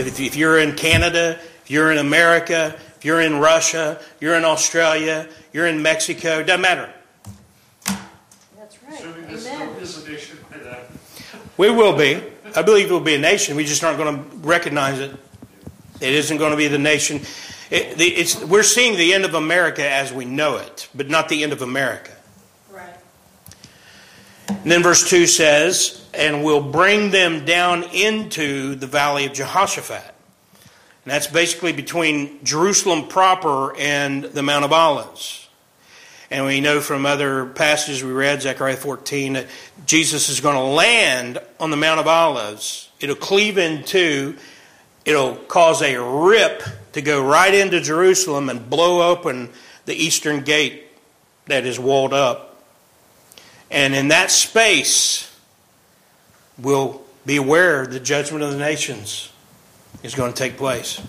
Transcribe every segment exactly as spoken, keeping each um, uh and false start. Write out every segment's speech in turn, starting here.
If, if you're in Canada, if you're in America, if you're in Russia, you're in Australia, you're in Mexico, it doesn't matter. That's right. Assuming this Amen. is a nation by then. We will be. I believe it will be a nation. We just aren't going to recognize it. It isn't going to be the nation. It, the, it's, we're seeing the end of America as we know it, but not the end of America. Right. And then verse two says, and will bring them down into the valley of Jehoshaphat. And that's basically between Jerusalem proper and the Mount of Olives. And we know from other passages we read, Zechariah fourteen, that Jesus is going to land on the Mount of Olives. It'll cleave in two. It'll cause a rip to go right into Jerusalem and blow open the eastern gate that is walled up. And in that space, we'll be aware the judgment of the nations is going to take place.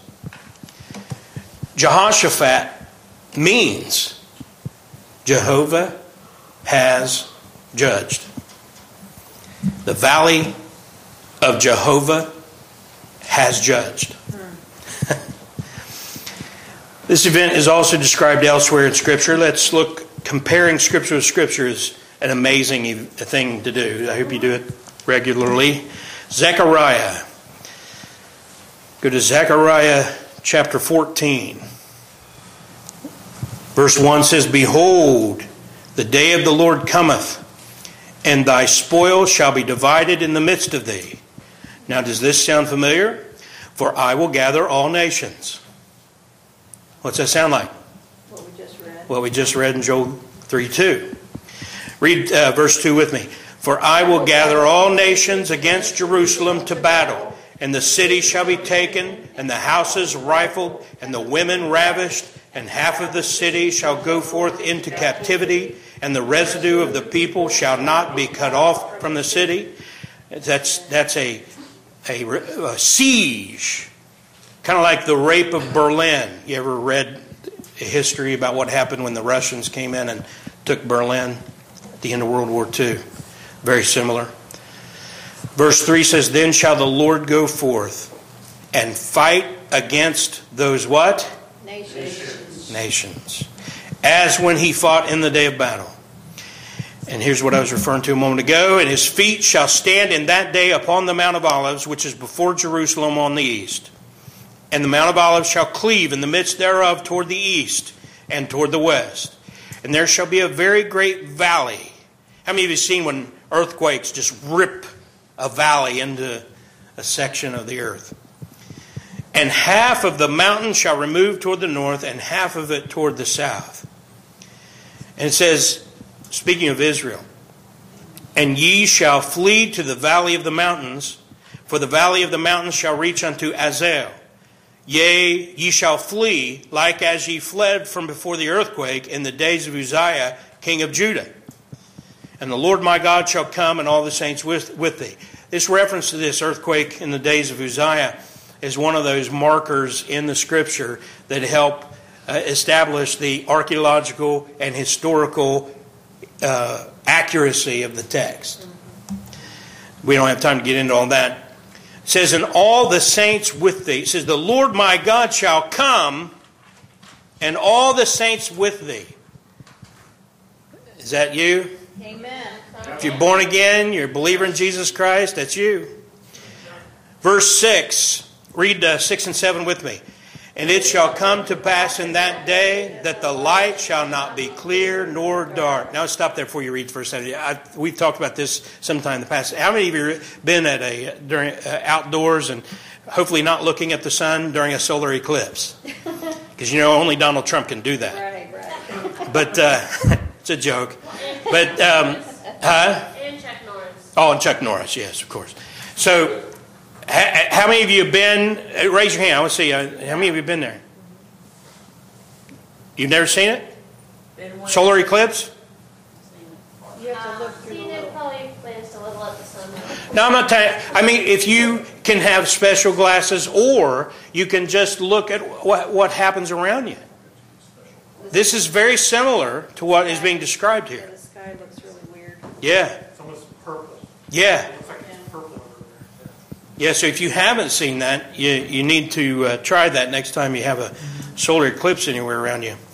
Jehoshaphat means Jehovah has judged. The valley of Jehovah has judged. This event is also described elsewhere in Scripture. Let's look. Comparing Scripture with Scripture is an amazing thing to do. I hope you do it regularly. Zechariah. Go to Zechariah chapter fourteen. Verse one says, behold, the day of the Lord cometh, and thy spoil shall be divided in the midst of thee. Now, does this sound familiar? For I will gather all nations. What's that sound like? What we just read. What we just read in Joel three two. Read uh, verse two with me. For I will gather all nations against Jerusalem to battle, and the city shall be taken, and the houses rifled, and the women ravished, and half of the city shall go forth into captivity, and the residue of the people shall not be cut off from the city. That's that's a a, a siege, kind of like the rape of Berlin. You ever read a history about what happened when the Russians came in and took Berlin at the end of World War Two? Very similar. Verse three says, then shall the Lord go forth and fight against those what? Nations. Nations. As when he fought in the day of battle. And here's what I was referring to a moment ago. And his feet shall stand in that day upon the Mount of Olives, which is before Jerusalem on the east. And the Mount of Olives shall cleave in the midst thereof toward the east and toward the west. And there shall be a very great valley. How many of you have seen when earthquakes just rip a valley into a section of the earth? And half of the mountain shall remove toward the north, and half of it toward the south. And it says, speaking of Israel, and ye shall flee to the valley of the mountains, for the valley of the mountains shall reach unto Azel. Yea, ye shall flee, like as ye fled from before the earthquake in the days of Uzziah, king of Judah. And the Lord my God shall come, and all the saints with, with thee. This reference to this earthquake in the days of Uzziah is one of those markers in the Scripture that help uh, establish the archaeological and historical uh, accuracy of the text. We don't have time to get into all that. It says, and all the saints with thee. It says, the Lord my God shall come, and all the saints with thee. Is that you? Amen. If you're born again, you're a believer in Jesus Christ, that's you. Verse six. Read uh, six and seven with me. And it shall come to pass in that day that the light shall not be clear nor dark. Now stop there before you read verse seven. I, we've talked about this sometime in the past. How many of you have been at a during uh, outdoors and hopefully not looking at the sun during a solar eclipse? Because you know only Donald Trump can do that. Right, right. But uh, it's a joke. But um, huh? And Chuck Norris. Oh, and Chuck Norris, yes, of course. So. How many of you have been, raise your hand, I want to see, uh, how many of you have been there? You've never seen it? Solar eclipse? You have to look Uh, through the seen it little... probably glanced a little at the sun. No, I'm not telling you. I mean, if you can have special glasses or you can just look at what, what happens around you. This is very similar to what is being described Yeah, here. the sky looks really weird. Yeah, It's almost purple. yeah. It looks like it's purple over there. Yeah, so if you haven't seen that, you, you need to uh, try that next time you have a solar eclipse anywhere around you.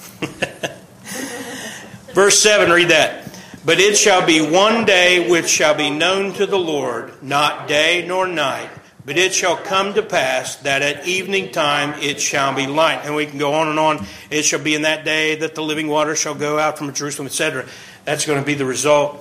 Verse seven, read that. But it shall be one day which shall be known to the Lord, not day nor night. But it shall come to pass that at evening time it shall be light. And we can go on and on. It shall be in that day that the living water shall go out from Jerusalem, et cetera. That's going to be the result.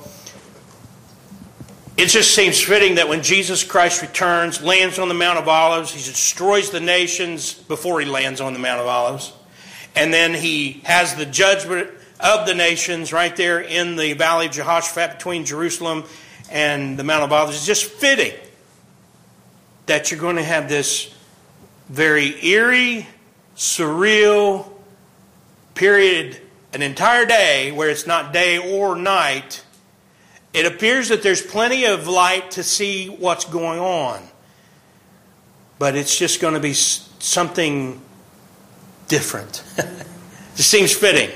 It just seems fitting that when Jesus Christ returns, lands on the Mount of Olives, he destroys the nations before he lands on the Mount of Olives. And then he has the judgment of the nations right there in the Valley of Jehoshaphat between Jerusalem and the Mount of Olives. It's just fitting that you're going to have this very eerie, surreal period, an entire day where it's not day or night. It appears that there's plenty of light to see what's going on. But it's just going to be something different. It just seems fitting.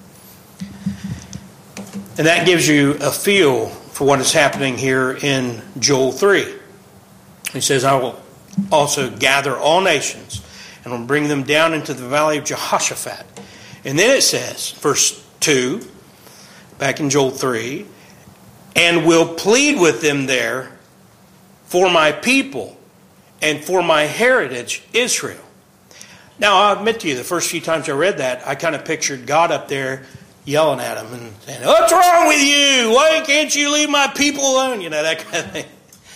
And that gives you a feel for what is happening here in Joel three. He says, I will also gather all nations and will bring them down into the valley of Jehoshaphat. And then it says, verse two, back in Joel three, and will plead with them there for my people and for my heritage, Israel. Now, I'll admit to you, the first few times I read that, I kind of pictured God up there yelling at him and saying, what's wrong with you? Why can't you leave my people alone? You know, that kind of thing.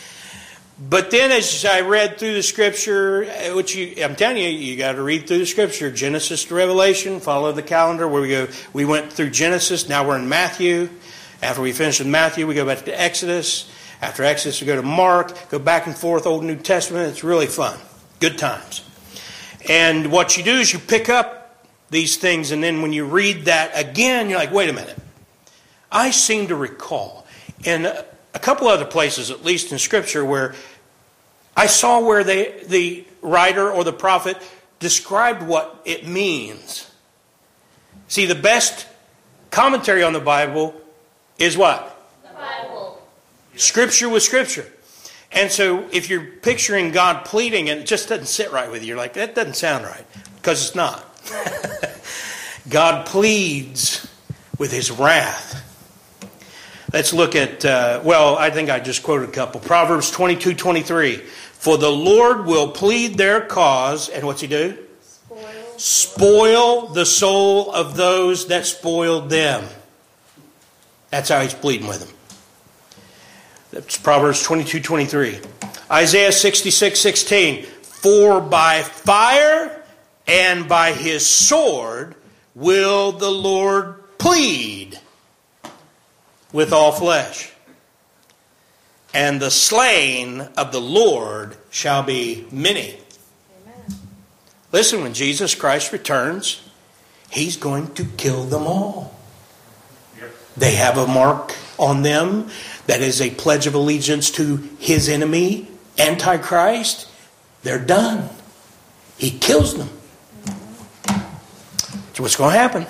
But then as I read through the Scripture, which you, I'm telling you, you got to read through the Scripture, Genesis to Revelation, follow the calendar where we go. We went through Genesis, now we're in Matthew. After we finish with Matthew, we go back to Exodus. After Exodus, we go to Mark, go back and forth, Old and New Testament. It's really fun. Good times. And what you do is you pick up these things, and then when you read that again, you're like, wait a minute. I seem to recall in a couple other places, at least in Scripture, where I saw where they, the writer or the prophet described what it means. See, the best commentary on the Bible is what? The Bible. Scripture with Scripture. And so if you're picturing God pleading and it just doesn't sit right with you, you're like, that doesn't sound right. Because it's not. God pleads with his wrath. Let's look at, uh, well, I think I just quoted a couple. Proverbs twenty-two twenty-three. For the Lord will plead their cause, and what's he do? Spoil. Spoil the soul of those that spoiled them. That's how he's pleading with them. That's Proverbs twenty-two twenty-three. Isaiah sixty-six sixteen. For by fire and by his sword will the Lord plead with all flesh. And the slain of the Lord shall be many. Amen. Listen, when Jesus Christ returns, he's going to kill them all. They have a mark on them that is a pledge of allegiance to his enemy, Antichrist. They're done. He kills them. So what's going to happen?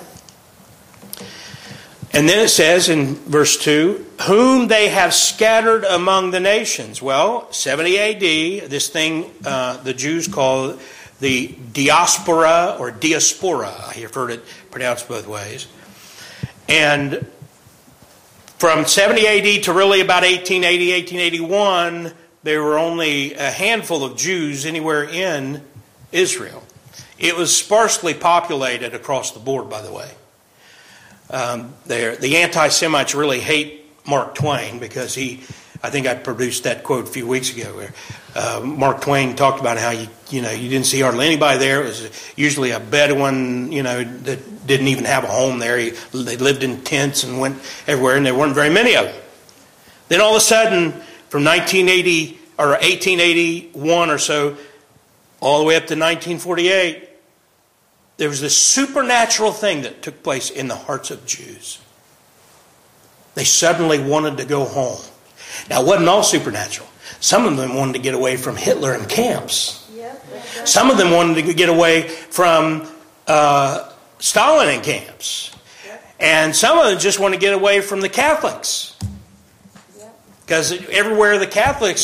And then it says in verse two, whom they have scattered among the nations. Well, seventy A D, this thing uh, the Jews call the diaspora or diaspora. I have heard it pronounced both ways. And from seventy A D to really about eighteen eighty, eighteen eighty-one, there were only a handful of Jews anywhere in Israel. It was sparsely populated across the board, by the way. Um, the anti-Semites really hate Mark Twain because he, I think I produced that quote a few weeks ago where uh, Mark Twain talked about how you, you know, you didn't see hardly anybody there. It was usually a Bedouin, you know, that didn't even have a home there. He, they lived in tents and went everywhere, and there weren't very many of them. Then all of a sudden, from nineteen eighty or eighteen eighty-one or so, all the way up to nineteen forty-eight, there was this supernatural thing that took place in the hearts of Jews. They suddenly wanted to go home. Now, it wasn't all supernatural. Some of them wanted to get away from Hitler and camps. Yep, that's right. Some of them wanted to get away from uh, Stalin and camps. Yep. And some of them just want to get away from the Catholics. Yep. Because everywhere the Catholics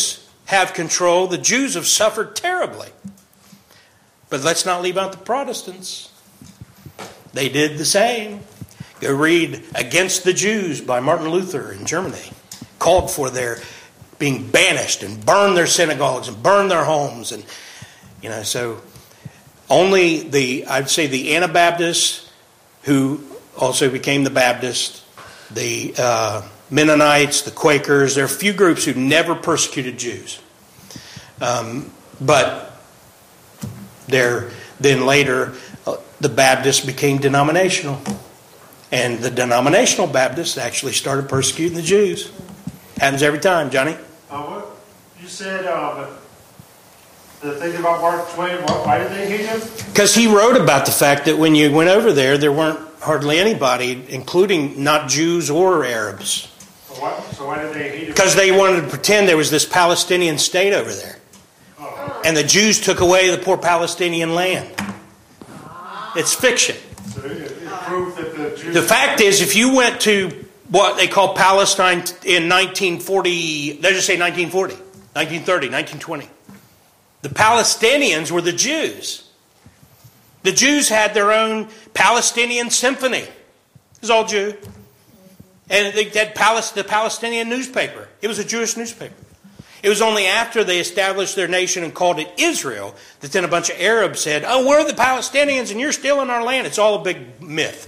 have control. The Jews have suffered terribly. But let's not leave out the Protestants. They did the same. Go read Against the Jews by Martin Luther in Germany. Called for their being banished and burn their synagogues and burn their homes. And, you know, so only the, I'd say the Anabaptists, who also became the Baptists, the uh, Mennonites, the Quakers, there are a few groups who never persecuted Jews. Um, but they're, then later, uh, the Baptists became denominational. And the denominational Baptists actually started persecuting the Jews. Happens every time, Johnny. Uh, what you said, uh, the thing about Mark Twain, why did they hate him? Because he wrote about the fact that when you went over there, there weren't hardly anybody, including not Jews or Arabs. So why, so why did they hate him? Because they wanted to pretend there was this Palestinian state over there. Oh. And the Jews took away the poor Palestinian land. It's fiction. So it, it proved that the Jews... The fact is, if you went to what they call Palestine in nineteen forty, let's just say nineteen forty, nineteen thirty, nineteen twenty, the Palestinians were the Jews. The Jews had their own Palestinian symphony. It was all Jew. And they had the Palestinian newspaper. It was a Jewish newspaper. It was only after they established their nation and called it Israel that then a bunch of Arabs said, oh, we're the Palestinians and you're stealing our land. It's all a big myth.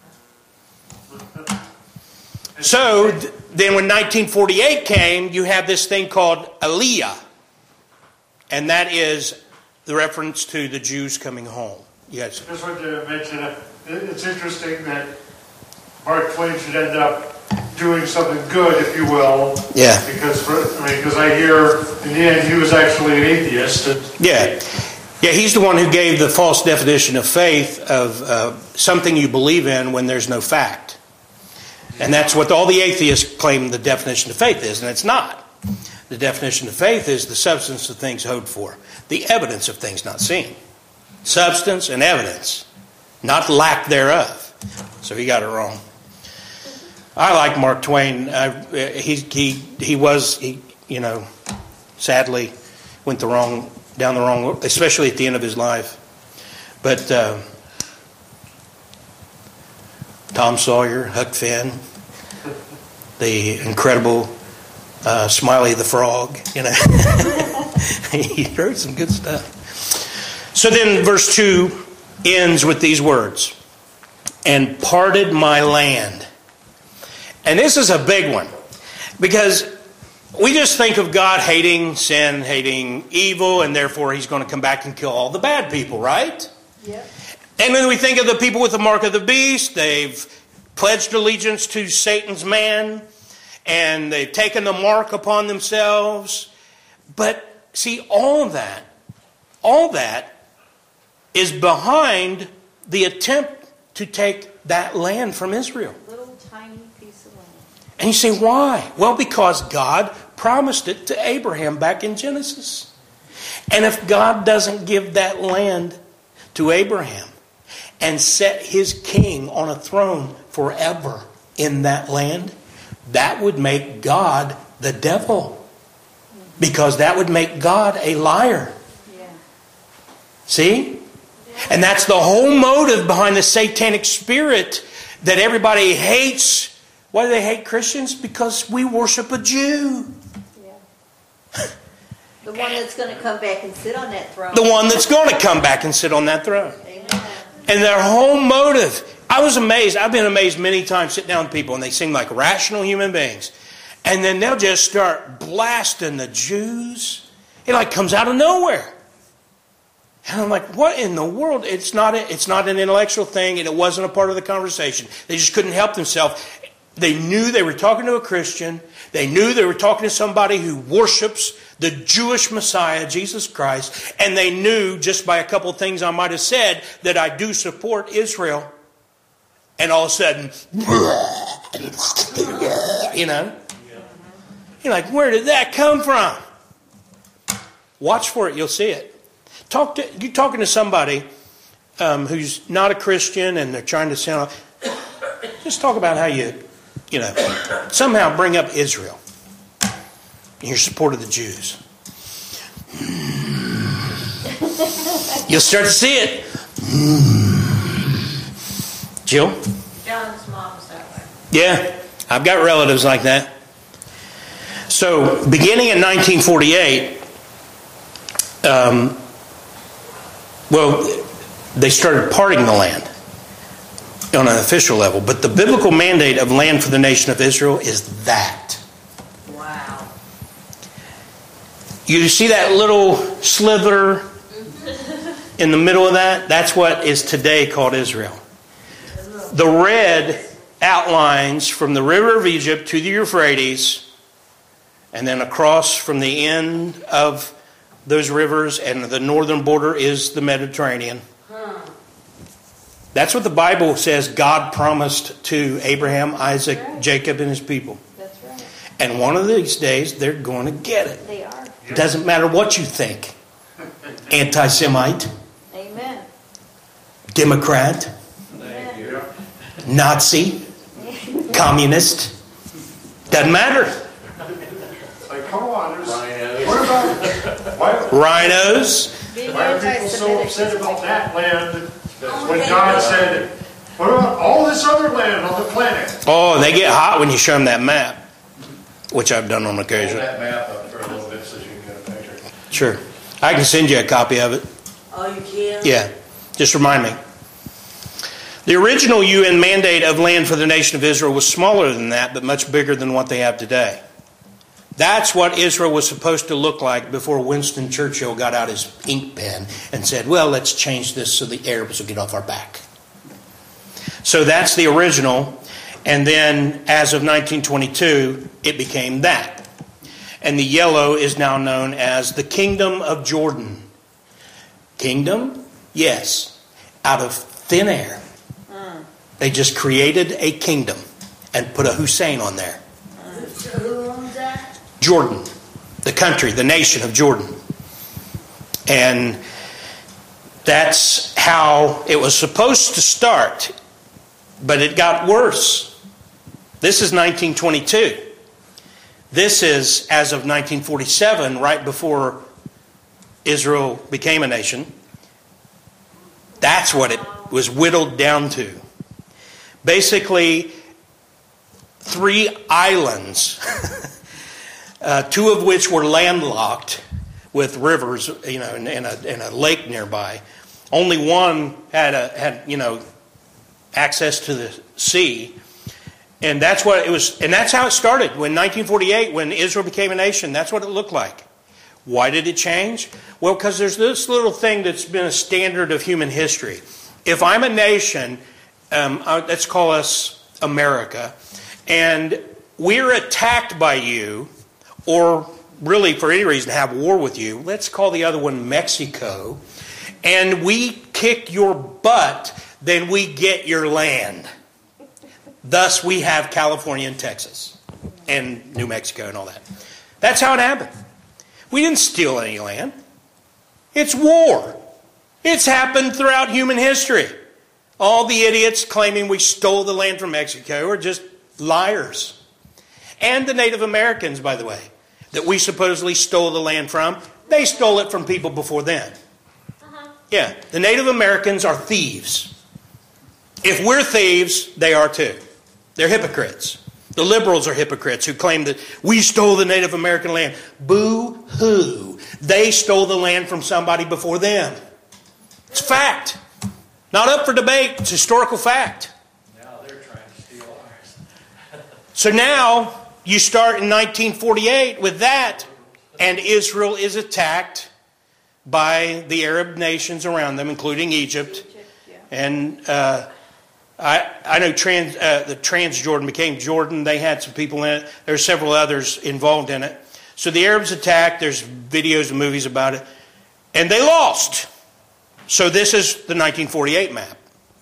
So then when nineteen forty-eight came, you have this thing called Aliyah. And that is the reference to the Jews coming home. Yes. I just wanted to mention, uh, it's interesting that Mark Twain should end up doing something good, if you will. Yeah. Because for, I mean, because I hear in the end he was actually an atheist. And, Yeah. Yeah, he's the one who gave the false definition of faith of uh, something you believe in when there's no fact. And that's what all the atheists claim the definition of faith is, and it's not. The definition of faith is the substance of things hoped for, the evidence of things not seen. Substance and evidence, not lack thereof. So he got it wrong. I like Mark Twain. Uh, he he he was he you know sadly went the wrong down the wrong, especially at the end of his life. But uh, Tom Sawyer, Huck Finn, the incredible uh, Smiley the Frog. You know, he wrote some good stuff. So then, verse two ends with these words: "And parted my land." And this is a big one, because we just think of God hating sin, hating evil, and therefore He's going to come back and kill all the bad people, right? Yep. And then we think of the people with the mark of the beast. They've pledged allegiance to Satan's man, and they've taken the mark upon themselves. But see, all that, all that is behind the attempt to take that land from Israel. Little tiny piece of land. And you say, why? Well, because God promised it to Abraham back in Genesis. And if God doesn't give that land to Abraham and set his king on a throne forever in that land, that would make God the devil. Because that would make God a liar. Yeah. See? And that's the whole motive behind the satanic spirit that everybody hates. Why do they hate Christians? Because we worship a Jew. Yeah. The one that's going to come back and sit on that throne. The one that's going to come back and sit on that throne. Amen. And their whole motive. I was amazed. I've been amazed many times sitting down with people and they seem like rational human beings. And then they'll just start blasting the Jews. It like comes out of nowhere. And I'm like, what in the world? It's not a, it's not an intellectual thing, and it wasn't a part of the conversation. They just couldn't help themselves. They knew they were talking to a Christian. They knew they were talking to somebody who worships the Jewish Messiah, Jesus Christ. And they knew, just by a couple of things I might have said, that I do support Israel. And all of a sudden, you know, you're like, where did that come from? Watch for it, you'll see it. Talk to you talking to somebody um, who's not a Christian and they're trying to sound. Just talk about how you, you know, somehow bring up Israel in your support of the Jews. You'll start to see it. Jill? John's mom's that way. Yeah, I've got relatives like that. So, beginning in nineteen forty-eight, um, well, they started parting the land on an official level. But the biblical mandate of land for the nation of Israel is that. Wow. You see that little slither in the middle of that? That's what is today called Israel. The red outlines from the river of Egypt to the Euphrates, and then across from the end of those rivers, and the northern border is the Mediterranean. That's what the Bible says God promised to Abraham, Isaac, Right. Jacob, and his people. That's right. And one of these days, they're going to get it. They are. It doesn't matter what you think. Anti-Semite, Amen. Democrat, Amen. Nazi, communist. Doesn't matter. Like, come on, there's, what about, why, Rhinos. Being why are people so anti-Semitic upset is about like- that land when God said, what about all this other land on the planet? Oh, they get hot when you show them that map, which I've done on occasion. that map up for a little bit so you can get a picture. Sure. I can send you a copy of it. Oh, you can? Yeah. Just remind me. The original U N mandate of land for the nation of Israel was smaller than that, but much bigger than what they have today. That's what Israel was supposed to look like before Winston Churchill got out his ink pen and said, well, let's change this so the Arabs will get off our back. So that's the original. And then as of nineteen twenty-two, it became that. And the yellow is now known as the Kingdom of Jordan. Kingdom? Yes. Out of thin air. They just created a kingdom and put a Hussein on there. Who owns that? Jordan, the country, the nation of Jordan. And that's how it was supposed to start, but it got worse. This is nineteen twenty-two. This is, as of nineteen forty-seven, right before Israel became a nation. That's what it was whittled down to. Basically, three islands, uh, two of which were landlocked with rivers, you know, and, and, a, and a lake nearby. Only one had a had you know access to the sea, and that's what it was. And that's how it started. When nineteen forty-eight, when Israel became a nation, that's what it looked like. Why did it change? Well, because there's this little thing that's been a standard of human history. If I'm a nation, um, uh, let's call us America, and we're attacked by you, or really for any reason have war with you, let's call the other one Mexico, and we kick your butt, then we get your land. Thus, we have California and Texas and New Mexico and all that. That's how it happened. We didn't steal any land. It's war. It's happened throughout human history. All the idiots claiming we stole the land from Mexico are just liars. And the Native Americans, by the way, that we supposedly stole the land from, they stole it from people before then. Uh-huh. Yeah, the Native Americans are thieves. If we're thieves, they are too. They're hypocrites. The liberals are hypocrites who claim that we stole the Native American land. Boo-hoo. They stole the land from somebody before them. It's fact. Not up for debate. It's historical fact. Now they're trying to steal ours. So now you start in nineteen forty-eight with that, and Israel is attacked by the Arab nations around them, including Egypt. And uh, I, I know trans, uh, the Transjordan became Jordan. They had some people in it. There are several others involved in it. So the Arabs attacked. There's videos and movies about it. And they lost. So this is the nineteen forty-eight map.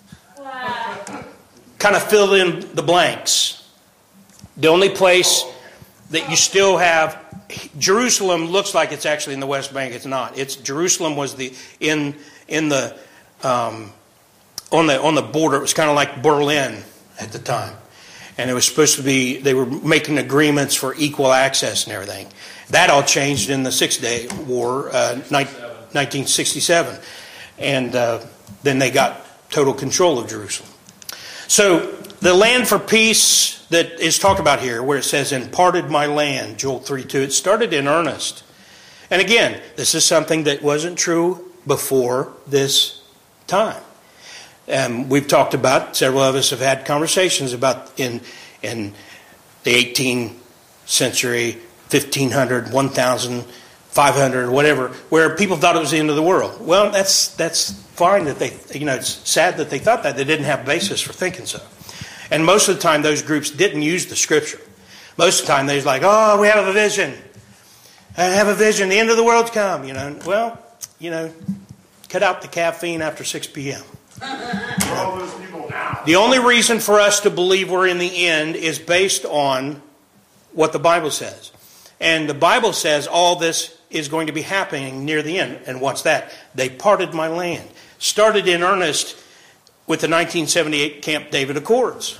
Wow. Kind of fill in the blanks. The only place that you still have, Jerusalem looks like it's actually in the West Bank. It's not. It's Jerusalem was the in in the um, on the on the border. It was kind of like Berlin at the time, And it was supposed to be, they were making agreements for equal access and everything. That all changed in the Six-Day War, uh, nineteen sixty-seven. And uh, then they got total control of Jerusalem. So the land for peace that is talked about here, where it says, "and parted my land," Joel three two, it started in earnest. And again, this is something that wasn't true before this time. Um, we've talked about, several of us have had conversations about in in the eighteenth century, fifteen hundred, one thousand, five hundred, whatever, where people thought it was the end of the world. Well, that's that's fine that they, you know, it's sad that they thought that. They didn't have basis for thinking so. And most of the time, those groups didn't use the Scripture. Most of the time, they was like, "Oh, we have a vision. I have a vision. The end of the world's come." You know, well, you know, cut out the caffeine after six p.m. For all those people now. The only reason for us to believe we're in the end is based on what the Bible says. And the Bible says all this is going to be happening near the end. And what's that? They parted my land. Started in earnest with the nineteen seventy-eight Camp David Accords.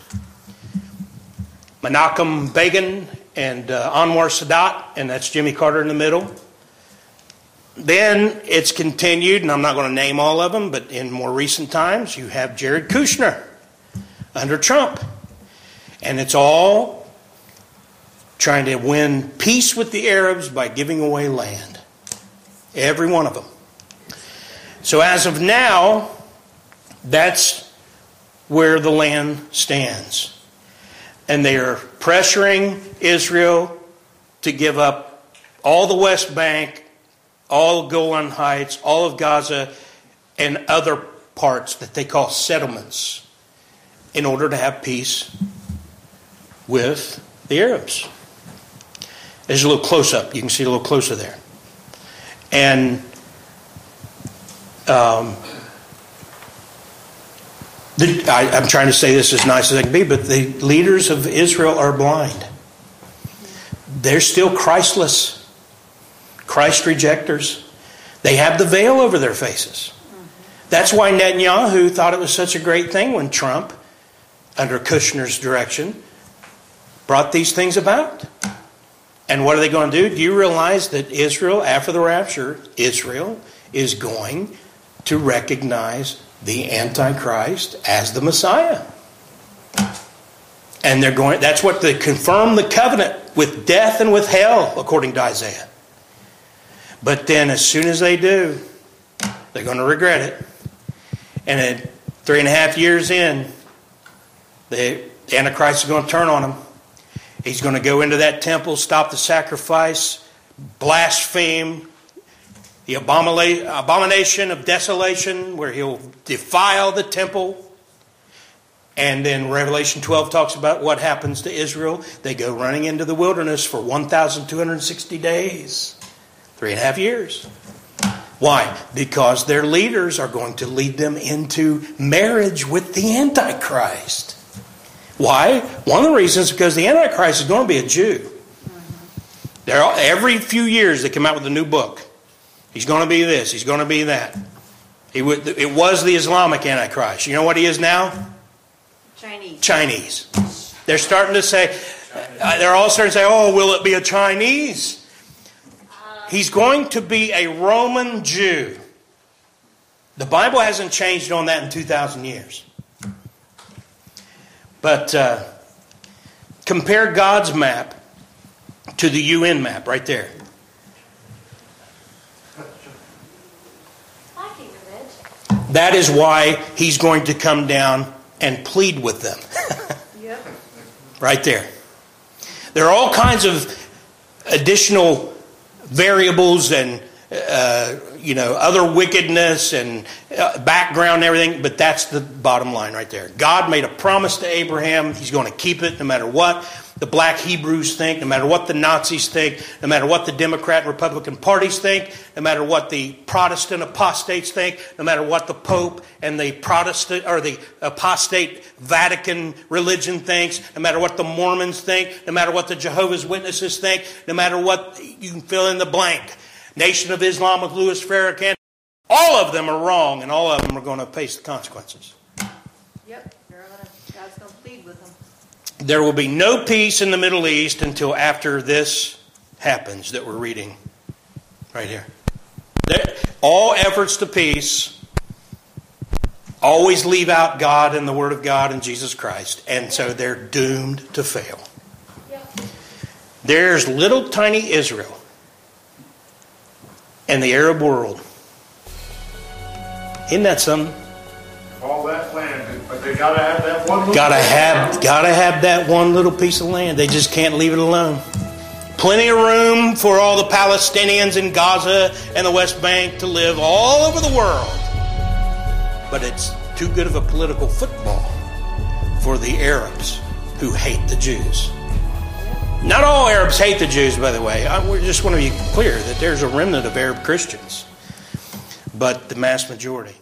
Menachem Begin and uh, Anwar Sadat, and that's Jimmy Carter in the middle. Then it's continued, and I'm not going to name all of them, but in more recent times, you have Jared Kushner under Trump. And it's all trying to win peace with the Arabs by giving away land. Every one of them. So as of now, that's where the land stands. And they are pressuring Israel to give up all the West Bank, all of Golan Heights, all of Gaza, and other parts that they call settlements in order to have peace with the Arabs. There's a little close-up. You can see a little closer there. And um, the, I, I'm trying to say this as nice as I can be, but the leaders of Israel are blind. They're still Christless. Christ rejectors. They have the veil over their faces. That's why Netanyahu thought it was such a great thing when Trump, under Kushner's direction, brought these things about. And what are they going to do? Do you realize that Israel, after the rapture, Israel is going to recognize the Antichrist as the Messiah? And they're going, that's what they confirm the covenant with death and with hell, according to Isaiah. But then as soon as they do, they're going to regret it. And at three and a half years in, the Antichrist is going to turn on them. He's going to go into that temple, stop the sacrifice, blaspheme, the abomination of desolation, where he'll defile the temple. And then Revelation twelve talks about what happens to Israel. They go running into the wilderness for one thousand two hundred sixty days. Three and a half years. Why? Because their leaders are going to lead them into marriage with the Antichrist. Why? One of the reasons is because the Antichrist is going to be a Jew. They're all, every few years they come out with a new book. He's going to be this. He's going to be that. He would, it was the Islamic Antichrist. You know what he is now? Chinese. Chinese. They're starting to say, uh, they're all starting to say, oh, will it be a Chinese? He's going to be a Roman Jew. The Bible hasn't changed on that in two thousand years. But uh, compare God's map to the U N map right there. That is why he's going to come down and plead with them. Yep. Right there. There are all kinds of additional variables and uh, you know, other wickedness and uh, background and everything, but that's the bottom line right there. God made a promise to Abraham. He's going to keep it no matter what the black Hebrews think, no matter what the Nazis think, no matter what the Democrat and Republican parties think, no matter what the Protestant apostates think, no matter what the Pope and the Protestant or the apostate Vatican religion thinks, no matter what the Mormons think, no matter what the Jehovah's Witnesses think, no matter what, you can fill in the blank. Nation of Islam with Louis Farrakhan. All of them are wrong, and all of them are going to face the consequences. Yep. God's going to plead with them. there will be no peace in the Middle East until after this happens that we're reading right here. There, all efforts to peace always leave out God and the Word of God and Jesus Christ, and so they're doomed to fail. There's little tiny Israel and the Arab world. Isn't that something? All that land, but they gotta have that one little... Gotta have, gotta have that one little piece of land. They just can't leave it alone. Plenty of room for all the Palestinians in Gaza and the West Bank to live all over the world. But it's too good of a political football for the Arabs who hate the Jews. Not all Arabs hate the Jews, by the way. I just want to be clear that there's a remnant of Arab Christians, but the mass majority